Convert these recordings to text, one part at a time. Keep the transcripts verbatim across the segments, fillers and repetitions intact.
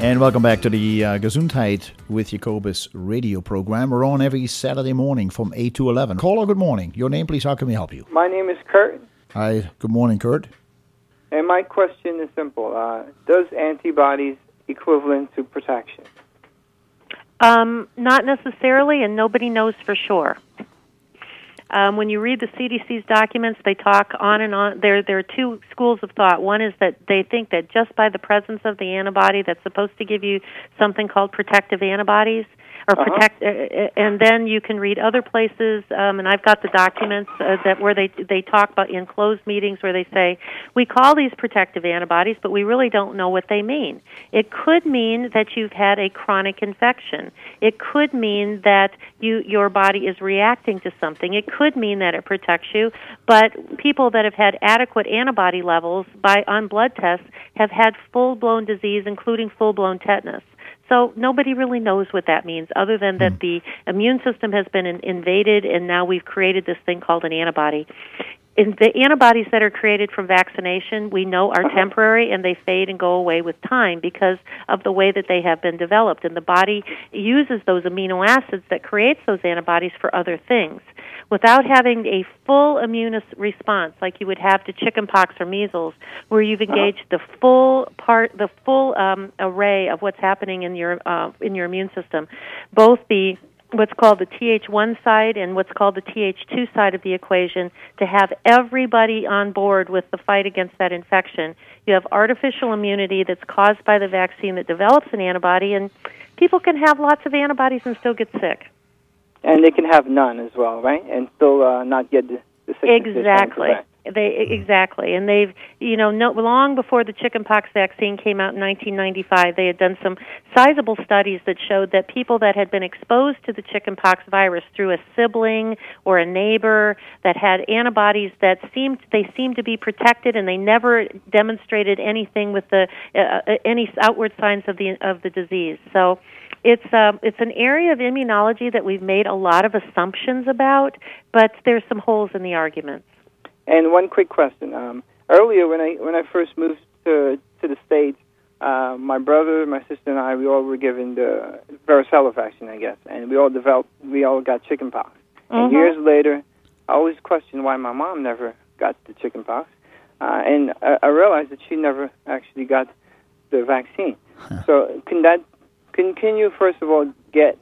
And welcome back to the uh, Gesundheit with Jacobus radio program. We're on every Saturday morning from eight to eleven. Caller, good morning. Your name, please. How can we help you? My name is Kurt. Hi. Good morning, Kurt. And my question is simple. Uh, does antibodies equivalent to protection? Um, not necessarily, and nobody knows for sure. Um, when you read the C D C's documents, they talk on and on. There, there are two schools of thought. One is that they think that just by the presence of the antibody that's supposed to give you something called protective antibodies, or Uh-huh. protect, uh, and then you can read other places, um, and I've got the documents uh, that where they they talk about in closed meetings where they say, we call these protective antibodies, but we really don't know what they mean. It could mean that you've had a chronic infection. It could mean that you your body is reacting to something. It could mean that it protects you, but people that have had adequate antibody levels by on blood tests have had full-blown disease, including full-blown tetanus. So nobody really knows what that means, other than that the immune system has been in, invaded, and now we've created this thing called an antibody. In the antibodies that are created from vaccination, we know are temporary, and they fade and go away with time because of the way that they have been developed. And the body uses those amino acids that creates those antibodies for other things. Without having a full immune response, like you would have to chickenpox or measles, where you've engaged the full part, the full um, array of what's happening in your uh, in your immune system, both the what's called the T H one side and what's called the T H two side of the equation, to have everybody on board with the fight against that infection. You have artificial immunity that's caused by the vaccine that develops an antibody, and people can have lots of antibodies and still get sick. And they can have none as well, right? And still uh, not get the, the sickness. Exactly. They exactly, and they've you know no, long before the chickenpox vaccine came out in nineteen ninety-five, they had done some sizable studies that showed that people that had been exposed to the chickenpox virus through a sibling or a neighbor that had antibodies that seemed they seemed to be protected, and they never demonstrated anything with the uh, any outward signs of the of the disease. So. It's um, it's an area of immunology that we've made a lot of assumptions about, but there's some holes in the arguments. And one quick question: um, earlier, when I when I first moved to to the States, uh, my brother, my sister, and I, we all were given the varicella vaccine, I guess, and we all developed, we all got chickenpox. Mm-hmm. And years later, I always questioned why my mom never got the chickenpox, uh, and I, I realized that she never actually got the vaccine. So, can that Can can you, first of all, get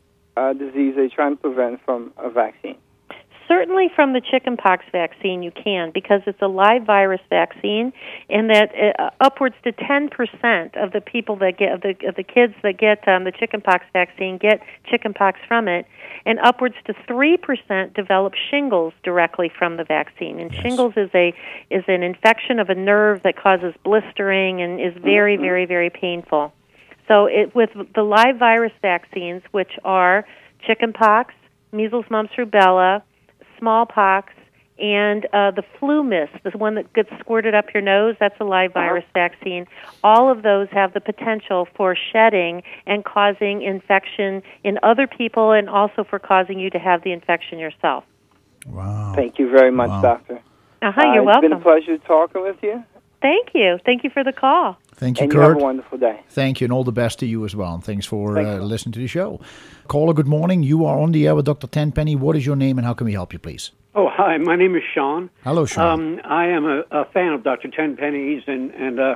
a disease that you're trying to prevent from a vaccine? Certainly from the chickenpox vaccine you can, because it's a live virus vaccine, and that uh, upwards to ten percent of the people that get, of the, of the kids that get um, the chickenpox vaccine get chickenpox from it, and upwards to three percent develop shingles directly from the vaccine. And yes. Shingles is a is an infection of a nerve that causes blistering and is very, mm-hmm. very, very painful. So it, with the live virus vaccines, which are chickenpox, measles, mumps, rubella, smallpox, and uh, the flu mist, the one that gets squirted up your nose, that's a live virus vaccine. All of those have the potential for shedding and causing infection in other people, and also for causing you to have the infection yourself. Wow. Thank you very much, wow. Doctor. Uh-huh, uh, you're it's welcome. It's been a pleasure talking with you. Thank you. Thank you for the call. Thank you, and Kurt. You have a wonderful day. Thank you, and all the best to you as well. And thanks for Thank uh, you. listening to the show. Caller, good morning. You are on the air with Doctor Tenpenny. What is your name, and how can we help you, please? Oh, hi. My name is Sean. Hello, Sean. Um, I am a, a fan of Doctor Tenpenny's, and, and uh,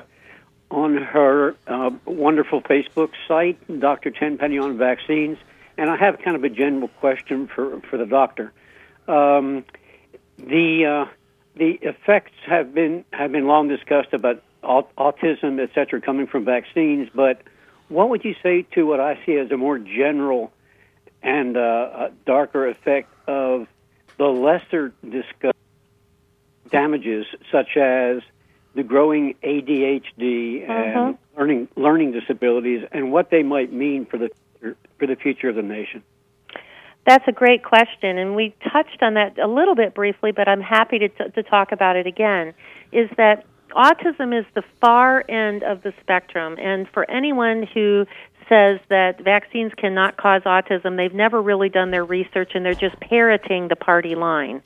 on her uh, wonderful Facebook site, Doctor Tenpenny on Vaccines. And I have kind of a general question for, for the doctor. Um, the uh, the effects have been have been long discussed about aut- autism, et cetera, coming from vaccines. But what would you say to what I see as a more general and uh, a darker effect of the lesser discussed damages, such as the growing A D H D and uh-huh. learning learning disabilities, and what they might mean for the for the future of the nation? That's a great question, and we touched on that a little bit briefly, but I'm happy to, t- to talk about it again, is that autism is the far end of the spectrum, and for anyone who says that vaccines cannot cause autism, they've never really done their research, and they're just parroting the party line.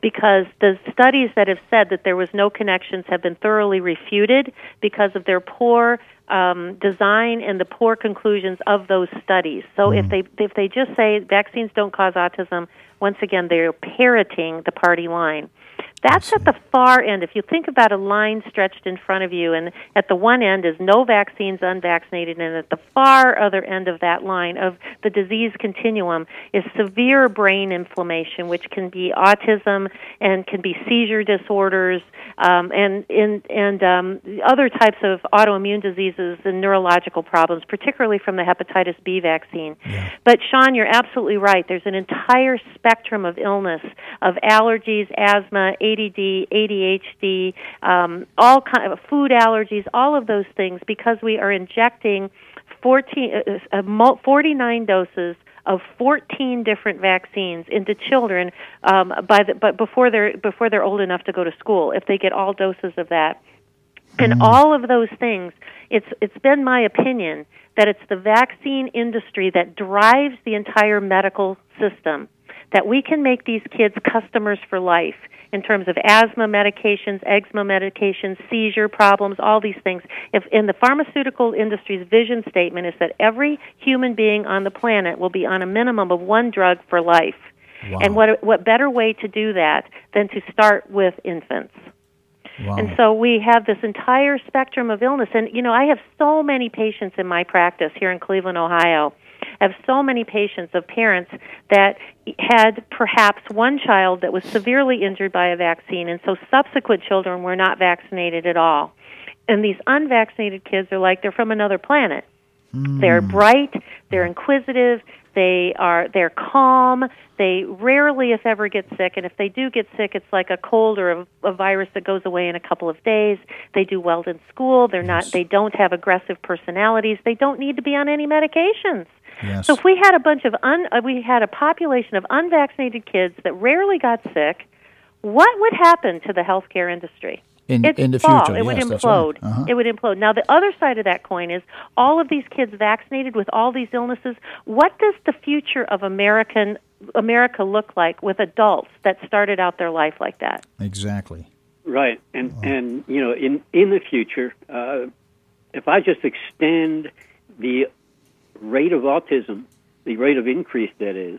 because the studies that have said that there was no connections have been thoroughly refuted because of their poor um, design and the poor conclusions of those studies. So mm. if they if they just say vaccines don't cause autism, once again, they're parroting the party line. That's at the far end. If you think about a line stretched in front of you, and at the one end is no vaccines, unvaccinated, and at the far other end of that line of the disease continuum is severe brain inflammation, which can be autism and can be seizure disorders um, and and, and um, other types of autoimmune diseases and neurological problems, particularly from the hepatitis B vaccine. Yeah. But, Sean, you're absolutely right. There's an entire spectrum of illness, of allergies, asthma, A D D, A D H D, um, all kind of food allergies, all of those things, because we are injecting fourteen, uh, forty-nine doses of fourteen different vaccines into children um, by the, but before they're before they're old enough to go to school. If they get all doses of that, and mm. all of those things, it's it's been my opinion that it's the vaccine industry that drives the entire medical system. That we can make these kids customers for life in terms of asthma medications, eczema medications, seizure problems, all these things. If in the pharmaceutical industry's vision statement is that every human being on the planet will be on a minimum of one drug for life. Wow. And what what better way to do that than to start with infants? Wow. And so we have this entire spectrum of illness. And, you know, I have so many patients in my practice here in Cleveland, Ohio. I have so many patients of parents that had perhaps one child that was severely injured by a vaccine, and so subsequent children were not vaccinated at all. And these unvaccinated kids are like they're from another planet. Mm. They're bright, they're inquisitive, they are they're calm, they rarely, if ever, get sick, and if they do get sick, it's like a cold or a, a virus that goes away in a couple of days. They do well in school, they're not they don't have aggressive personalities, they don't need to be on any medications. Yes. So if we had a bunch of un, uh, we had a population of unvaccinated kids that rarely got sick, what would happen to the healthcare industry? In, It'd in the fall. future, it would yes, implode. That's right. Uh-huh. It would implode. Now, the other side of that coin is all of these kids vaccinated with all these illnesses. What does the future of American America look like with adults that started out their life like that? Exactly. Right, and oh. and you know, in in the future, uh, if I just extend the rate of autism, the rate of increase that is,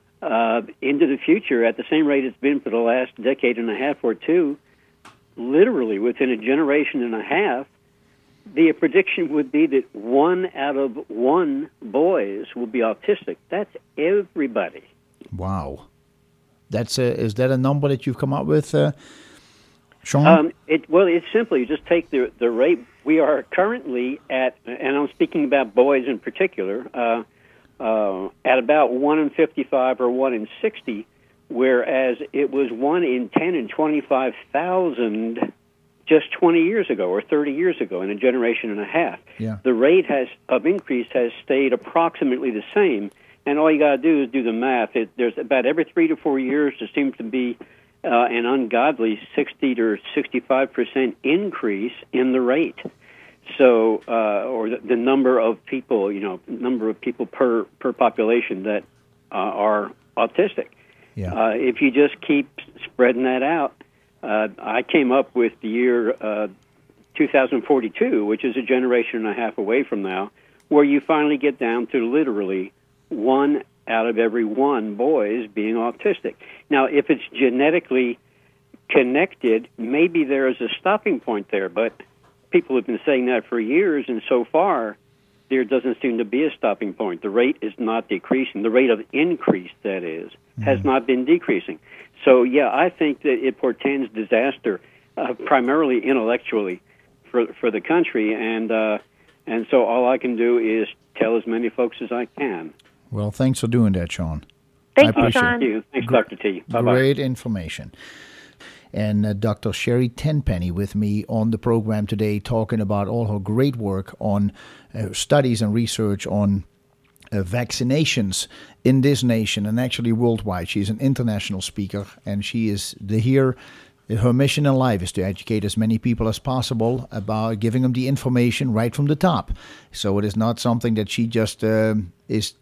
uh, into the future at the same rate it's been for the last decade and a half or two, literally within a generation and a half, the prediction would be that one out of one boys will be autistic. That's everybody. Wow. That's a, is that a number that you've come up with, uh, Sean? Um, it, well, it's simply, you just take the, the rate. We are currently at, and I'm speaking about boys in particular, uh, uh, at about one in fifty-five or one in sixty, whereas it was one in ten and twenty-five thousand just twenty years ago or thirty years ago in a generation and a half. Yeah. The rate has of increase has stayed approximately the same, and all you got to do is do the math. It, there's about every three to four years there seems to be uh, an ungodly sixty to sixty-five percent increase in the rate. So, uh, or the, the number of people, you know, number of people per per population that uh, are autistic. Yeah. Uh, if you just keep spreading that out, uh, I came up with the year uh, two thousand forty-two, which is a generation and a half away from now, where you finally get down to literally one out of every one boys being autistic. Now, if it's genetically connected, maybe there is a stopping point there, but people have been saying that for years, and so far there doesn't seem to be a stopping point. The rate is not decreasing. The rate of increase, that is, mm-hmm. has not been decreasing. So, yeah, I think that it portends disaster, uh, primarily intellectually, for for the country, and uh, and so all I can do is tell as many folks as I can. Well, thanks for doing that, Sean. Thank I you, Sean. Thank you. Thanks, Doctor T. Bye-bye. Great information. And uh, Doctor Sherry Tenpenny with me on the program today, talking about all her great work on uh, studies and research on uh, vaccinations in this nation and actually worldwide. She's an international speaker, and she is the here. Her mission in life is to educate as many people as possible about giving them the information right from the top. So it is not something that she just uh, is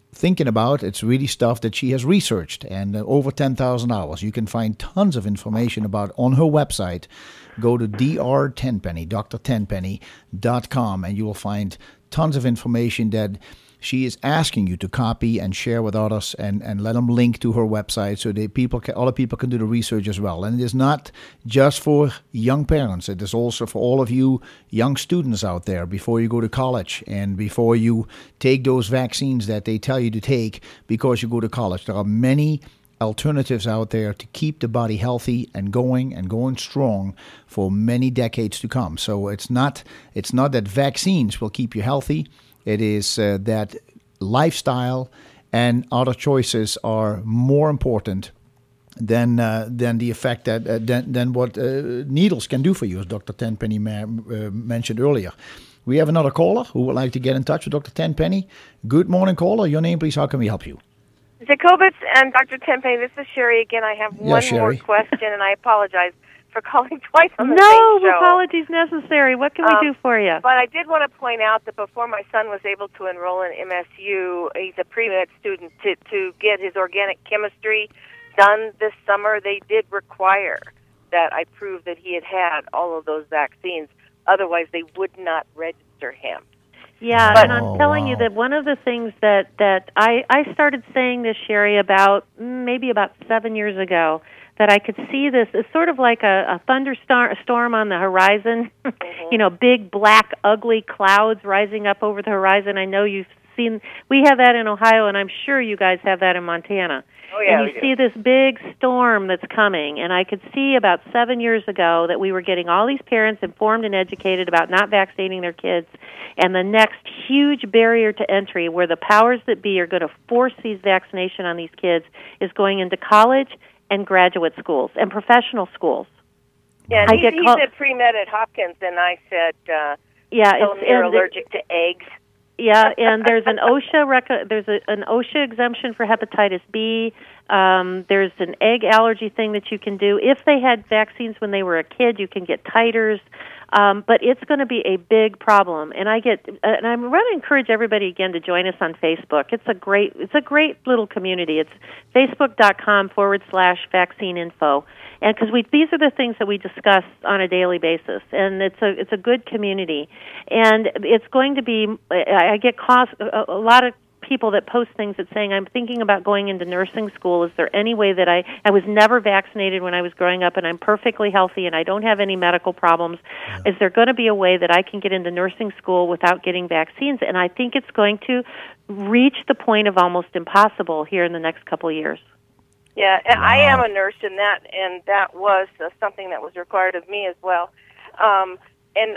thinking about, it's really stuff that she has researched, and uh, over ten thousand hours. You can find tons of information about on her website. Go to Doctor Tenpenny, D R tenpenny dot com, and you will find tons of information that she is asking you to copy and share with others, and, and let them link to her website so that people can, other people can do the research as well. And it is not just for young parents. It is also for all of you young students out there before you go to college and before you take those vaccines that they tell you to take because you go to college. There are many alternatives out there to keep the body healthy and going and going strong for many decades to come. So it's not it's not that vaccines will keep you healthy. It is uh, that lifestyle and other choices are more important than uh, than the effect that uh, than, than what uh, needles can do for you, as Doctor Tenpenny ma- uh, mentioned earlier. We have another caller who would like to get in touch with Doctor Tenpenny. Good morning, caller. Your name, please. How can we help you? Jacobitz and Doctor Tenpenny, this is Sherry again. I have Yeah, one Sherry. more question, and I apologize for calling twice on the No same show. apologies necessary. What can Um, we do for you? But I did want to point out that before my son was able to enroll in M S U, he's a pre-med student, to, to get his organic chemistry done this summer, they did require that I prove that he had had all of those vaccines. Otherwise, they would not register him. Yeah, But- and I'm Oh, telling wow. you that one of the things that, that I, I started saying this, Sherry, about mm, maybe about seven years ago, that I could see this. It's sort of like a, a thunderstorm storm on the horizon, Mm-hmm. you know, big, black, ugly clouds rising up over the horizon. I know you've seen, we have that in Ohio, and I'm sure you guys have that in Montana. Oh, yeah, and we you do. see this big storm that's coming, and I could see about seven years ago that we were getting all these parents informed and educated about not vaccinating their kids, and the next huge barrier to entry where the powers that be are going to force these vaccination on these kids is going into college and graduate schools and professional schools. Yeah, and I he's, get he's called- at pre-med at Hopkins, and I said, uh, Yeah, tell it's him you're and the- allergic to eggs. Yeah, and there's an OSHA rec- there's a, an OSHA exemption for hepatitis B. Um, there's an egg allergy thing that you can do. If they had vaccines when they were a kid, you can get titers. Um, but it's going to be a big problem, and I get and I'm going to encourage everybody again to join us on Facebook. It's a great it's a great little community. It's facebook.com forward slash vaccine info. And because we, these are the things that we discuss on a daily basis, and it's a it's a good community, and it's going to be. I get cost, a, a lot of people that post things that saying, I'm thinking about going into nursing school. Is there any way that I I was never vaccinated when I was growing up, and I'm perfectly healthy, and I don't have any medical problems? Yeah. Is there going to be a way that I can get into nursing school without getting vaccines? And I think it's going to reach the point of almost impossible here in the next couple of years. Yeah, and Wow. I am a nurse in that, and that was uh, something that was required of me as well. Um, and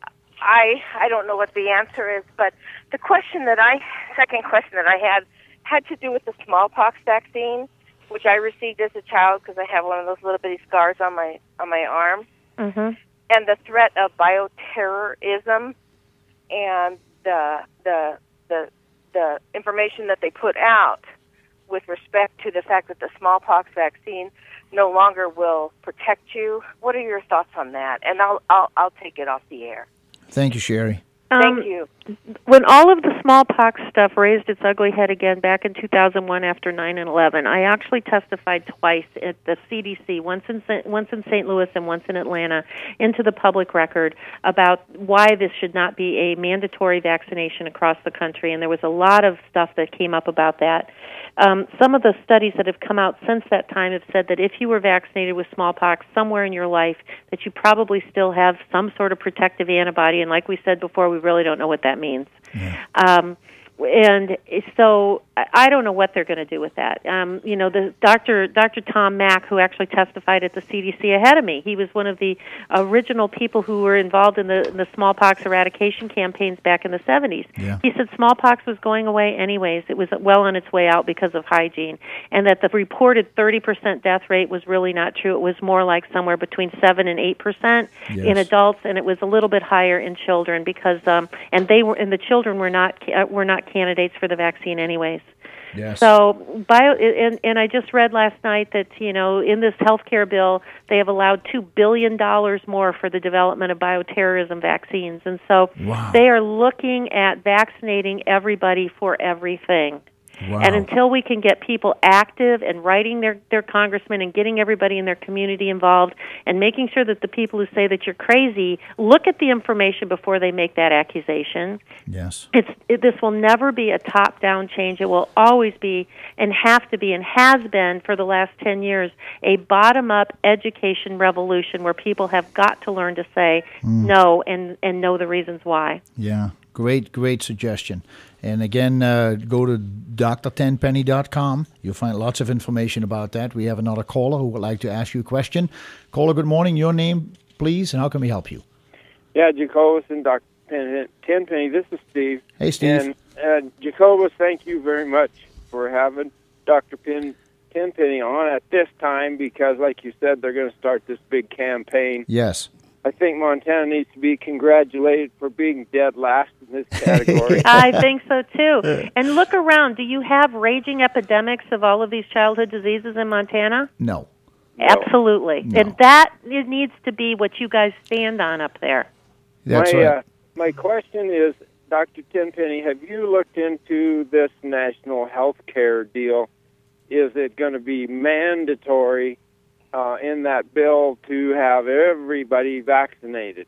I, I don't know what the answer is, but the question that I, second question that I had, had to do with the smallpox vaccine, which I received as a child because I have one of those little bitty scars on my on my arm, Mm-hmm. and the threat of bioterrorism, and the the the the information that they put out with respect to the fact that the smallpox vaccine no longer will protect you. What are your thoughts on that? And I'll I'll, I'll take it off the air. Thank you, Sherry. Thank Um, you. When all of the smallpox stuff raised its ugly head again back in two thousand one after nine eleven, I actually testified twice at the C D C, once in Sa- once in Saint Louis and once in Atlanta, into the public record about why this should not be a mandatory vaccination across the country, and there was a lot of stuff that came up about that. Um, some of the studies that have come out since that time have said that if you were vaccinated with smallpox somewhere in your life, that you probably still have some sort of protective antibody, and like we said before, we really don't know what that means. Yeah. Um, and so I don't know what they're going to do with that. Um, you know, the Doctor Doctor Tom Mack, who actually testified at the C D C ahead of me, he was one of the original people who were involved in the, in the smallpox eradication campaigns back in the seventies. Yeah. He said smallpox was going away anyways. It was well on its way out because of hygiene, and that the reported thirty percent death rate was really not true. It was more like somewhere between seven and eight percent Yes. in adults, and it was a little bit higher in children because um, and they were and the children were not uh, were not candidates for the vaccine anyways. Yes. So, bio, and, and I just read last night that, you know, in this health care bill, they have allowed two billion dollars more for the development of bioterrorism vaccines. And so Wow. they are looking at vaccinating everybody for everything. Wow. And until we can get people active and writing their, their congressman and getting everybody in their community involved and making sure that the people who say that you're crazy look at the information before they make that accusation. Yes. It's it, this will never be a top-down change. It will always be and have to be and has been for the last ten years a bottom-up education revolution where people have got to learn to say mm. no and, and know the reasons why. Yeah, great, great suggestion. And again, uh, go to D R tenpenny dot com. You'll find lots of information about that. We have another caller who would like to ask you a question. Caller, good morning. Your name, please, and how can we help you? Yeah, Jacobus and Doctor Tenpenny. This is Steve. Hey, Steve. And uh, Jacobus, thank you very much for having Doctor Pin, Tenpenny on at this time because, like you said, they're going to start this big campaign. Yes. I think Montana needs to be congratulated for being dead last in this category. I think so, too. And look around. Do you have raging epidemics of all of these childhood diseases in Montana? No. Absolutely. No. And that it needs to be what you guys stand on up there. That's my, right. Uh, my question is, Doctor Tenpenny, have you looked into this national health care deal? Is it going to be mandatory Uh, in that bill to have everybody vaccinated?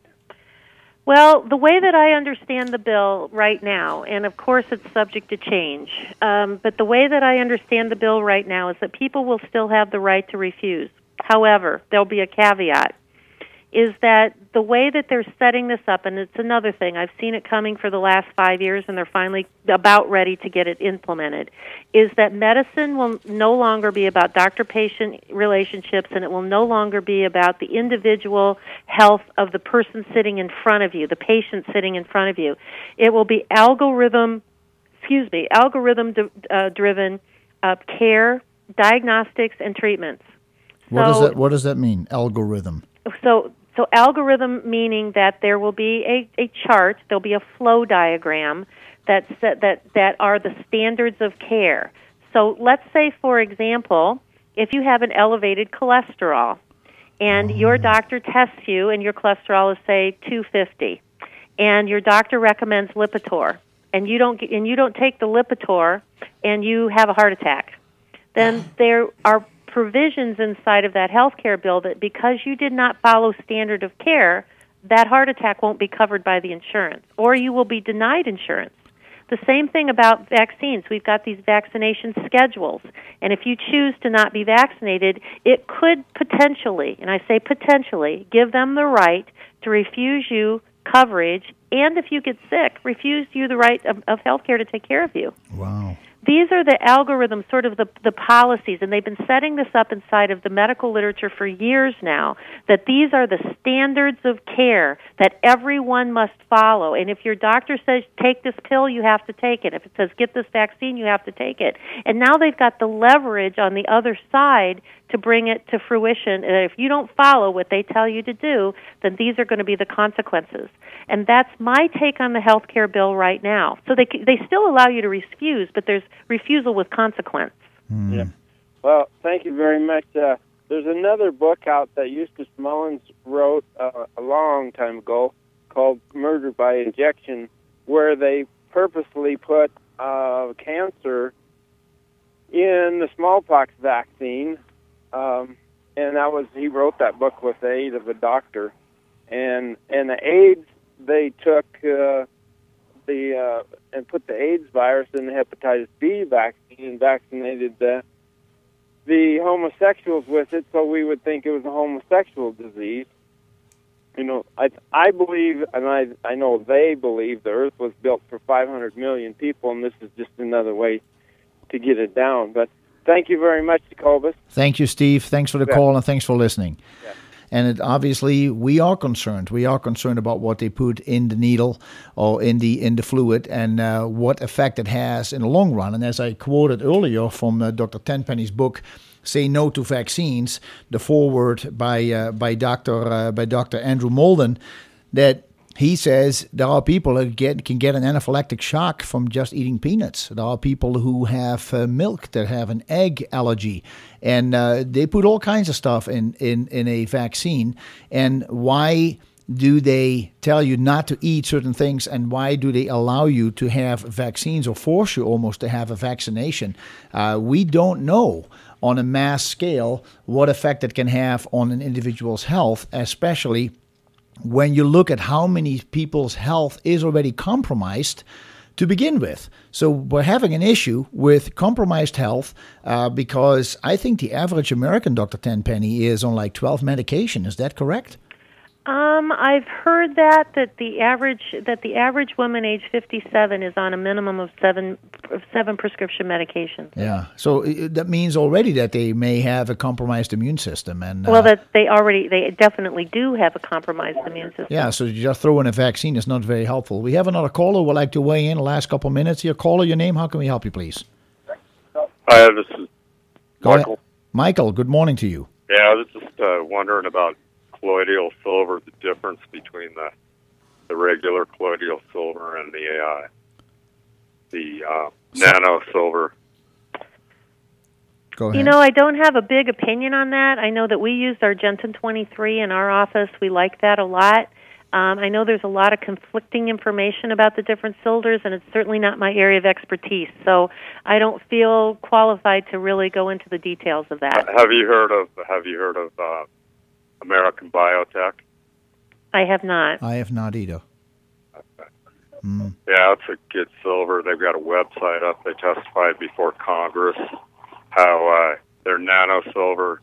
Well, the way that I understand the bill right now, and of course it's subject to change, um, but the way that I understand the bill right now is that people will still have the right to refuse. However, there'll be a caveat, is that the way that they're setting this up, and it's another thing, I've seen it coming for the last five years, and they're finally about ready to get it implemented, is that medicine will no longer be about doctor-patient relationships, and it will no longer be about the individual health of the person sitting in front of you, the patient sitting in front of you. It will be algorithm, excuse me, algorithm-driven uh, care, diagnostics, and treatments. What so, does that What does that mean? Algorithm. So. So algorithm meaning that there will be a, a chart, there'll be a flow diagram that that that are the standards of care. So let's say, for example, if you have an elevated cholesterol and oh. your doctor tests you and your cholesterol is, say, two fifty, and your doctor recommends Lipitor, and you don't and you don't take the Lipitor and you have a heart attack, then there are provisions inside of that health care bill that because you did not follow standard of care, that heart attack won't be covered by the insurance, or you will be denied insurance. The same thing about vaccines. We've got these vaccination schedules, and if you choose to not be vaccinated, it could potentially, and I say potentially, give them the right to refuse you coverage, and if you get sick, refuse you the right of, of health care to take care of you. Wow. These are the algorithms, sort of the, the policies, and they've been setting this up inside of the medical literature for years now, that these are the standards of care that everyone must follow. And if your doctor says, take this pill, you have to take it. If it says, get this vaccine, you have to take it. And now they've got the leverage on the other side to bring it to fruition. And if you don't follow what they tell you to do, then these are going to be the consequences. And that's my take on the health care bill right now. So they they still allow you to refuse, but there's refusal with consequence. Mm. Yeah. Well, thank you very much. Uh, there's another book out that Eustace Mullins wrote uh, a long time ago called Murder by Injection, where they purposely put uh, cancer in the smallpox vaccine. Um, and that was he wrote that book with the aid of a doctor. And, and the AIDS, they took uh, the uh, and put the AIDS virus in the hepatitis B vaccine and vaccinated the the homosexuals with it, so we would think it was a homosexual disease. You know, I I believe, and I I know they believe, the Earth was built for five hundred million people, and this is just another way to get it down. But thank you very much, Jacobus. Thank you, Steve. Thanks for the yeah. call, and thanks for listening. Yeah. And it, obviously, we are concerned. We are concerned about what they put in the needle or in the in the fluid and uh, what effect it has in the long run. And as I quoted earlier from uh, Doctor Tenpenny's book, "Say No to Vaccines," the foreword by uh, by Doctor uh, by Doctor Andrew Molden, that he says there are people that get can get an anaphylactic shock from just eating peanuts. There are people who have uh, milk that have an egg allergy, and uh, they put all kinds of stuff in, in, in a vaccine. And why do they tell you not to eat certain things, and why do they allow you to have vaccines or force you almost to have a vaccination? Uh, we don't know on a mass scale what effect it can have on an individual's health, especially when you look at how many people's health is already compromised to begin with. So we're having an issue with compromised health uh, because I think the average American, Doctor Tenpenny, is on like twelve medication. Is that correct? Um, I've heard that that the average that the average woman age fifty-seven is on a minimum of seven of seven prescription medications. Yeah, so it, that means already that they may have a compromised immune system, and uh, well, that they already they definitely do have a compromised immune system. Yeah, so just throw in a vaccine is not very helpful. We have another caller who would like to weigh in the last couple of minutes here. Caller, your name? How can we help you, please? Hi, this is Go Michael. ahead. Michael, good morning to you. Yeah, I was just uh, wondering about colloidal silver, the difference between the the regular colloidal silver and the uh, the uh, nano silver. Go ahead. You know, I don't have a big opinion on that. I know that we used Argentin twenty-three in our office. We like that a lot. Um, I know there's a lot of conflicting information about the different silvers, and it's certainly not my area of expertise. So I don't feel qualified to really go into the details of that. Have you heard of Have you heard of uh, American Biotech? I have not. I have not either. Mm. Yeah, it's a good silver. They've got a website up. They testified before Congress how uh, their nano silver,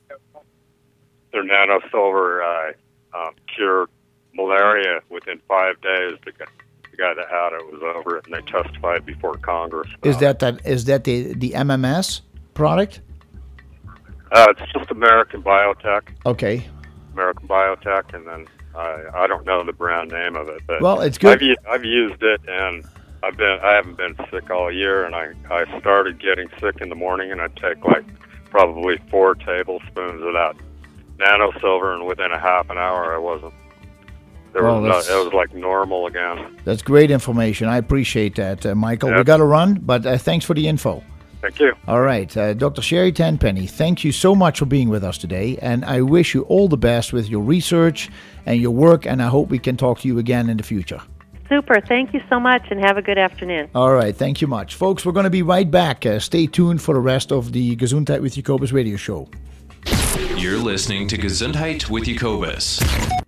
their nano silver uh, um, cured malaria within five days. The guy, the guy that had it was over it, and they testified before Congress. Is that that is that the the M M S product? Uh, it's just American Biotech. Okay. American Biotech, and then I I don't know the brand name of it, but well, it's good. I've, u- I've used it, and I've been I haven't been sick all year, and I I started getting sick in the morning, and I'd take like probably four tablespoons of that nano silver, and within a half an hour, I wasn't. There Well, was that's- no, it was like normal again. That's great information. I appreciate that, uh, Michael. Yep. We got to run, but uh, thanks for the info. Thank you. All right, uh, Doctor Sherry Tenpenny, thank you so much for being with us today, and I wish you all the best with your research and your work, and I hope we can talk to you again in the future. Super. Thank you so much, and have a good afternoon. All right, thank you much. Folks, we're going to be right back. Uh, stay tuned for the rest of the Gesundheit with Jacobus radio show. You're listening to Gesundheit with Jacobus.